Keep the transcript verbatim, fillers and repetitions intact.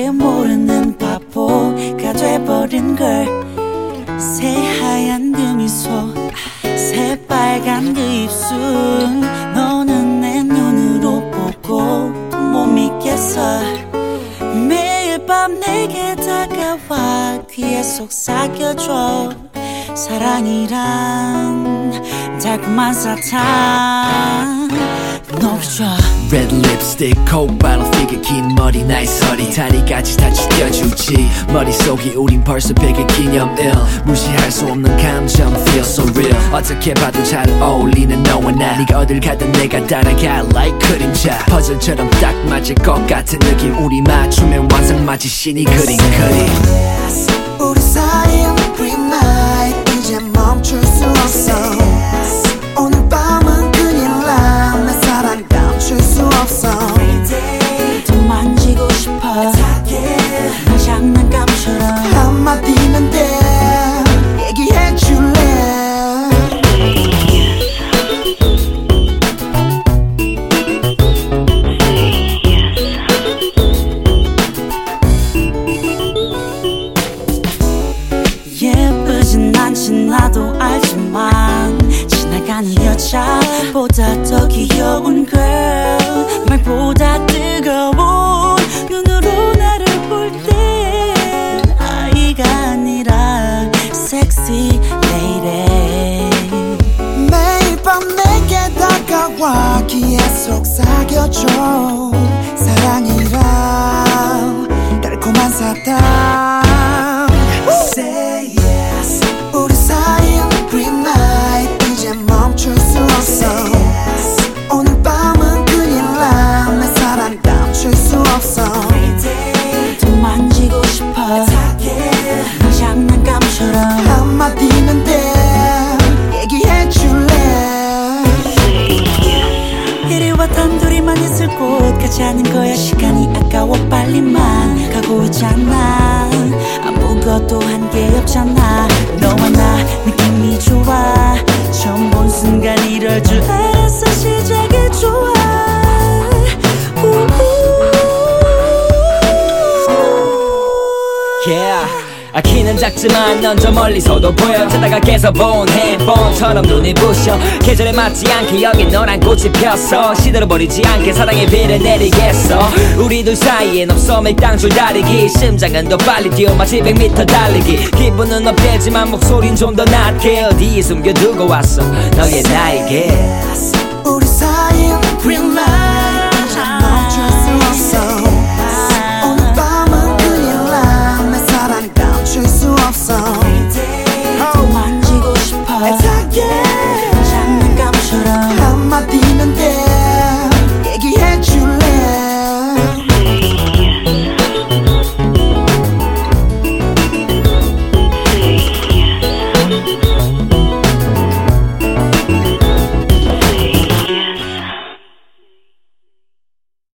나밖에 모르는 바보가 돼버린 걸. 새하얀 그 미소, 새빨간 그 입술, 너는 내 눈으로 보고 못 믿겠어. 매일 밤 내게 다가와 귀에 속삭여줘. 사랑이란 달콤한 사탕 녹여줘. Red lipstick, coke bottle figure, 긴 머리, nice 허리, 다리까지 다 지켜주지. 머릿속이 우린 벌써 백일 기념일. 무시할 수 없는 감정, feel so real. 어떻게 봐도 잘 어울리는 너와 나. 네가 어딜 가든 내가 따라가 like 그림자. 퍼즐처럼 딱 맞을 것 같은 느낌. 우리 맞추면 완성 마치 신이 그린 그림. 우리 사이엔 green light, 이제 멈출 수 없어. 오늘 밤은 큰일 나. 내 사랑 감출 수 없어. 더 만지고 싶어. 너 장난감처럼 한마디면 돼. 얘기해줄래. 예쁘진 않지 나도 알지만 지나가는 여자보다 더 귀여운 girl. 말보다 뜨거운 눈으로 나를 볼 때 아이가 아니라 sexy lady. 매일 밤 내게 다가와 귀에 속삭여줘. 사랑이란 달콤한 사탕. Say yes. 우리 사이엔 green light, 이제 멈출 수 없어. 오늘 밤은 큰일 나. 내 사랑 감출 수 없어. 더 만지고 싶어. 너 장난감처럼 한마디면 돼. 얘기해줄래. 이리와 단둘이만 있을 곳 가자는 거야. 시간이 아까워 빨리만 가고 있잖아. 아무것도 한 게 없잖아. 너와 나 느낌이 좋아. 처음 본 순간 이럴 줄 알았어. 시작이 좋아. Yeah. 아, 키는 작지만 넌 저 멀리서도 보여. 자다가 깨서 본 핸폰처럼 눈이 부셔. 계절에 맞지 않게 여기 너란 꽃이 폈어. 시들어 버리지 않게 사랑의 비를 내리겠어. 우리 둘 사이엔 없어 밀당 줄다리기. 심장은 더 빨리 뛰어 마치 백 미터 달리기. 기분은 업되지만 목소린 좀 더 낮게. 어디에 숨겨두고 왔어 너의 나에게. 우리 사이엔 green light, 이제 멈출 수 없어. 오늘 밤은 큰일 나. 내 사랑 감출 수 없어. 더 만지고 싶어. 애타게 장난감처럼 한마디면 돼.